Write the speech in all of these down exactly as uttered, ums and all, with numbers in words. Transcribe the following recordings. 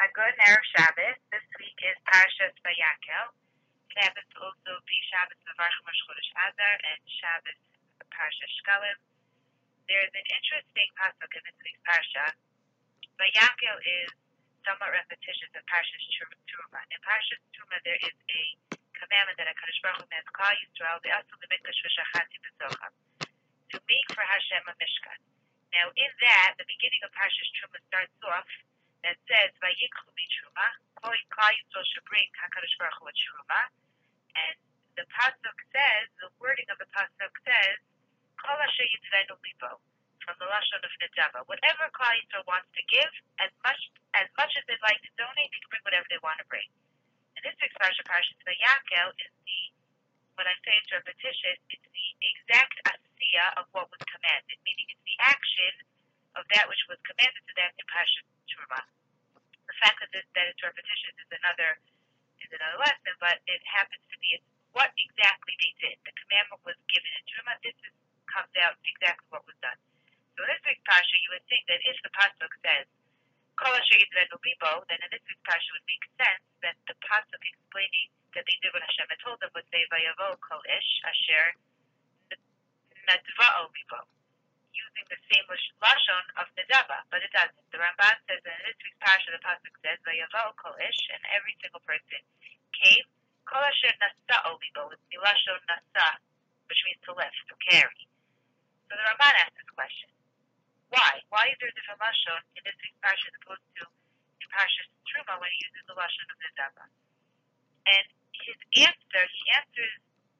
A good Erev Shabbos. This week is Parshas Vayakel. It happens to also be Shabbos Mevarchim Rosh Chodesh Adar and Shabbos Parshas Shkalim. There is an interesting pasuk in this week's Parsha. Vayakel is somewhat repetitious of Parshas Truma. In Parshas Truma, there is a commandment that HaKadosh Baruch Hu commands Klal Yisrael V'asu L'mikdash V'shachati B'zocham, to make for Hashem a Mishkan. Now, in that, the beginning of Parshas Truma starts off that says, Vayikchu Truma, Klal Yisrael should bring HaKadosh Baruch Hu a Truma, and the pasuk says, the wording of the pasuk says, Kol Asher Yitzvenu Libo, from the Lashon of Nedava. Whatever Klal Yisrael wants to give, as much as much as they'd like to donate, they can bring whatever they want to bring. And this week's Parsha, Parshas Vayakel, is the, when I say it's repetitious, it's the exact asiyah of what was commanded, meaning it's the action of that which was commanded to them in Parshas Truma. The fact that, this, that it's repetitious is another is another lesson, but it happens to be what exactly they did. The commandment was given in Truma. This is, comes out exactly what was done. So in this week's Parsha, you would think that if the pasuk says Kol Asher Yitzvenu Libo, then in this week's Parsha would make sense that the pasuk explaining that they did what Hashem had told them would say Vayavo Kol Ish Asher Nadva'o Libo, using the same lashon of Nedava, but it doesn't. The Ramban says that in this week's Parsha, the pasuk says Vayavo Kol Ish, and every single person came Kol Asher Nasa'o Libo, with the lashon Nasa, which means to lift, to carry. So the Ramban asks this question. Why? Why is there a different lashon in this week's parsha as opposed to in Parshas Truma when he uses the lashon of Nedava? And his answer, he answers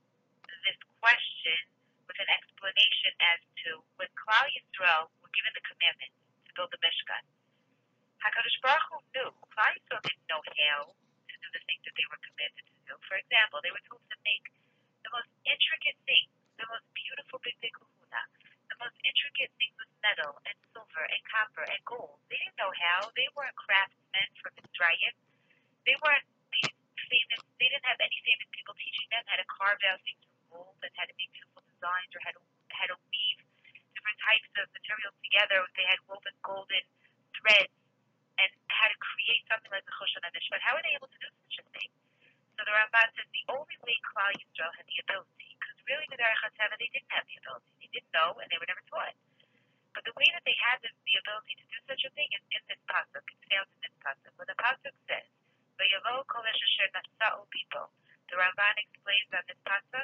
this question with an explanation as to when Klal Yisrael were given the commandment to build the Mishkan. HaKadosh Baruch Hu knew. Klal Yisrael didn't know how to do the things that they were commanded to do. For example, they were told to make the most intricate things, the most beautiful big big kahuna, the most intricate things with metal and silver and copper and gold. They didn't know how. They weren't craftsmen from Israel. They weren't these famous, they didn't have any famous people teaching them how to carve out things from gold and how to make beautiful designs or how to, how to weave different types of materials together. They had woven golden threads and how to create something like the Choshen HaMishpat. How were they able to do such a thing? So the Ramban says the only way Klal Yisrael had the ability, because really with Derech HaTeva they didn't have the ability. They didn't know and they were never taught. But the way that they had the, the ability to do such a thing is in this pasuk. It's found in this pasuk. When the pasuk says, "Vayavo kol asher nasa'u libo," the Ramban explains on this pasuk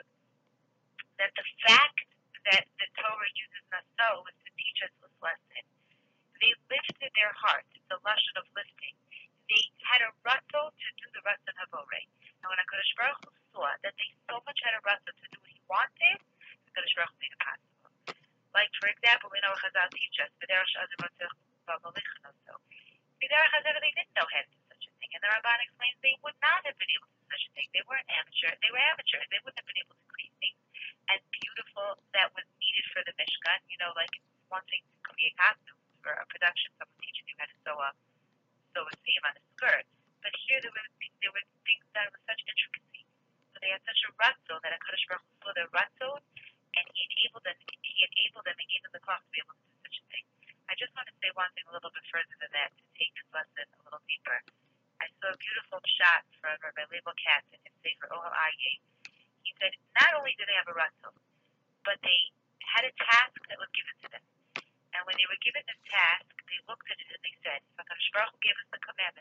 that the fact that the Torah uses nasa'u is to teach us this lesson. They lifted their hearts. It's a lashon of lifting. They had a ratzon to do the ratzon haborei. And when HaKadosh Baruch Hu saw that they so much had a ratzon to do what he wanted, HaKadosh Baruch Hu made it possible. Like, for example, we know what Chazal teach us, B'derech she'azer motzech ba'malichin also. B'derech HaTeva, they didn't know how to do such a thing. And the Ramban explains they would not have been able to do such a thing. They weren't amateur. They were amateurs. They wouldn't have been able to create things as beautiful that was needed for the Mishkan. You know, like one thing to create costumes for a production, someone teaching you how to sew a, sew a seam on a skirt. But here there were, there were things done with such intricacy. So they had such a ratzon that HaKadosh Baruch Hu saw their ratzon, and he enabled them, he enabled them and gave them the cloth to be able to do such a thing. I just want to say one thing a little bit further than that to take this lesson a little deeper. I saw a beautiful shot from Rabbi Leibel Katz in his Sefer Ohel Aryeh. He said not only did they have a ratzon, but they had a task that was given to them. And when they were given this task, they looked at it and they said, HaKadosh Baruch Hu gave us the commandment,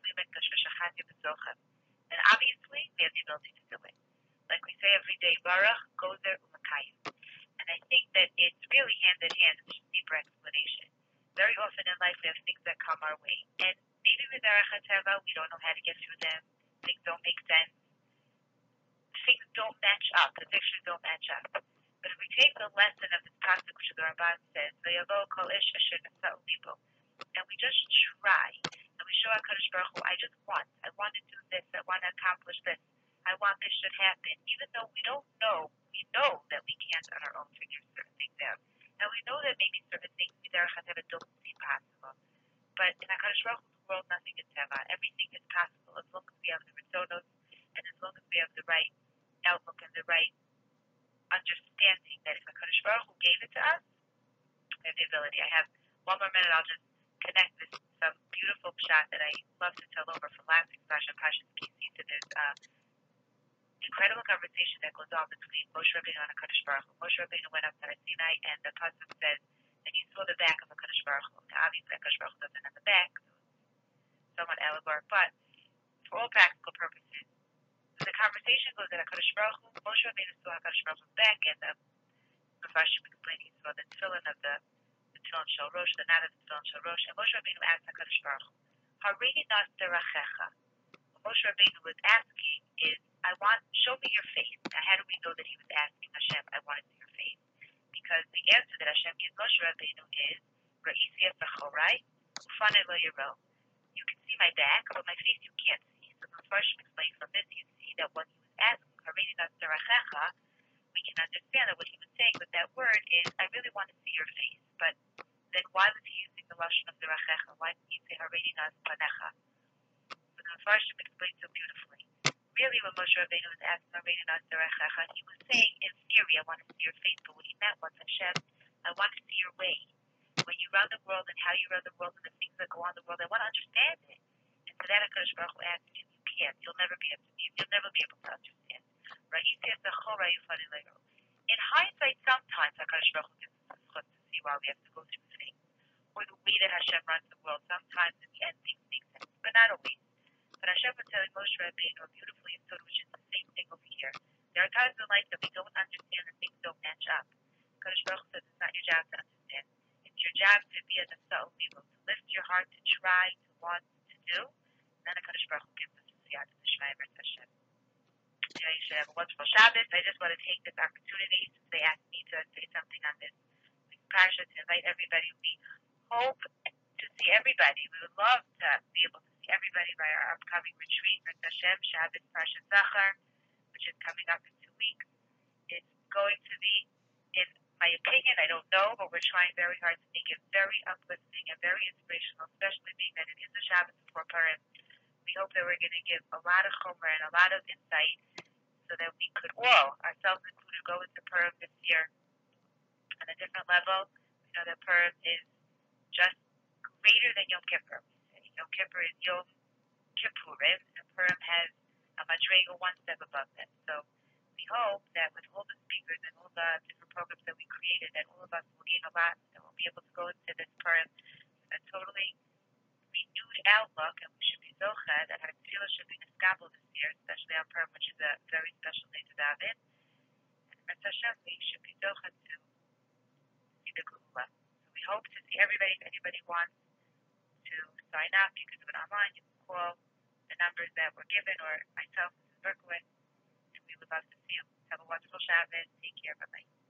and obviously we have the ability to do it. Like we say every day, Baruch Gozer Umakayim. And I think that it's really hand in hand with a deeper explanation. Very often in life we have things that come our way. And maybe with Derech HaTeva we don't know how to get through them. Things don't make sense. Things don't match up. The pictures don't match up. But if we take the lesson of this pasuk which the Ramban says, Vayavo kol ish asher nasa'u libo, and we just try, and we show HaKadosh Baruch Hu, I just want, I want to do this, I want to accomplish this, I want this should happen, even though we don't know, we know that we can't on our own figure certain things out. And we know that maybe certain things in Derech HaTeva don't seem possible. But in HaKadosh Baruch Hu's world, nothing is teva. Everything is possible as long as we have the ritzonos and as long as we have the right outlook and the right understanding that if HaKadosh Baruch Hu gave it to us, we have the ability. I have one more minute. I'll just connect this some beautiful shot that I love to tell over from last week's Parsha, Parsha Kissi. So there's uh, incredible conversation that goes on between Moshe Rabbeinu and HaKadosh Baruch Hu. Moshe Rabbeinu went up to Har Sinai, and the pasuk says that he saw the back of HaKadosh Baruch Hu. Now, obviously, HaKadosh Baruch Hu doesn't have the back, so it's somewhat allegoric, but for all practical purposes, the conversation goes that HaKadosh Baruch Hu, Moshe Rabbeinu saw HaKadosh Baruch Hu's back, and the Mepharshim explained he saw the tefillin of the, the tefillin shel Rosh, the knot of the tefillin shel Rosh, and Moshe Rabbeinu asked HaKadosh Baruch Hu, Harini nas derachecha. What Moshe Rabbeinu was asking is, I want, show me your face. Now, how do we know that he was asking Hashem, I want to see your face? Because the answer that Hashem gives Moshe Rabbeinu is, Ra'isi esachorai, ufanei lo yiro. You can see my back, but my face you can't see. So the Mepharshim explains from this, you see that what he was asking, Harini nas derachecha, we can understand that what he was saying with that word is, I really want to see your face. But then why was he using the lashon of derachecha? Why didn't he say Harini nas panecha? So the Mepharshim explains so beautifully. Really, when Moshe Rabbeinu was asking Harini nas derachecha, he was saying, in theory, I want to see your face. But what he meant was, Hashem, I want to see your way. When you run the world and how you run the world and the things that go on in the world, I want to understand it. And so that HaKadosh Baruch Hu asked him, you can't. You'll never be able to. You'll never be able to understand. In hindsight, sometimes HaKadosh Baruch Hu gives us a to see why we have to go through things, or the way that Hashem runs the world. Sometimes in the end things make sense, but not always. But Hashem was telling Moshe Rabbeinu beautifully and so, which is the same thing over here. There are times in life that we don't understand and things don't match up. HaKadosh Baruch Hu says it's not your job to understand. It's your job to be a Nasa Umivo, to lift your heart, to try, to want, to do. And then HaKadosh Baruch Hu gives us the Siyat and the Shema Eretz Hashem. Anyway, you should have a wonderful Shabbos. I just want to take this opportunity, since they asked me to say something on this week's Parsha, to invite everybody. We hope to see everybody. We would love to be able to see everybody by our upcoming retreat, Mirz Hashem, Shabbos Parsha Zachar, which is coming up in two weeks. It's going to be, in my opinion, I don't know, but we're trying very hard to make it very uplifting and very inspirational, especially being that it is a Shabbos before Purim. We hope that we're going to give a lot of chomer and a lot of insight so that we could all, ourselves included, go into Purim this year on a different level. We know that Purim is just greater than Yom Kippur. We say Yom Kippur is Yom Kippurim, and Purim has a madrega one step above that. So we hope that with all the speakers and all the different programs that we created, that all of us will gain a lot, and we'll be able to go into this Purim with a totally renewed outlook, and we should be zocha that our tefillah should be neskabel this year, especially on Purim, which is a very special day to David. And Mirz Hashem, we should be zocha to see the Geula. So we hope to see everybody. If anybody wants to sign up, you can do it online. You can call the numbers that were given, or myself, Missus Berkowitz, and we would love to see you. Have a wonderful Shabbos. Take care. Bye-bye.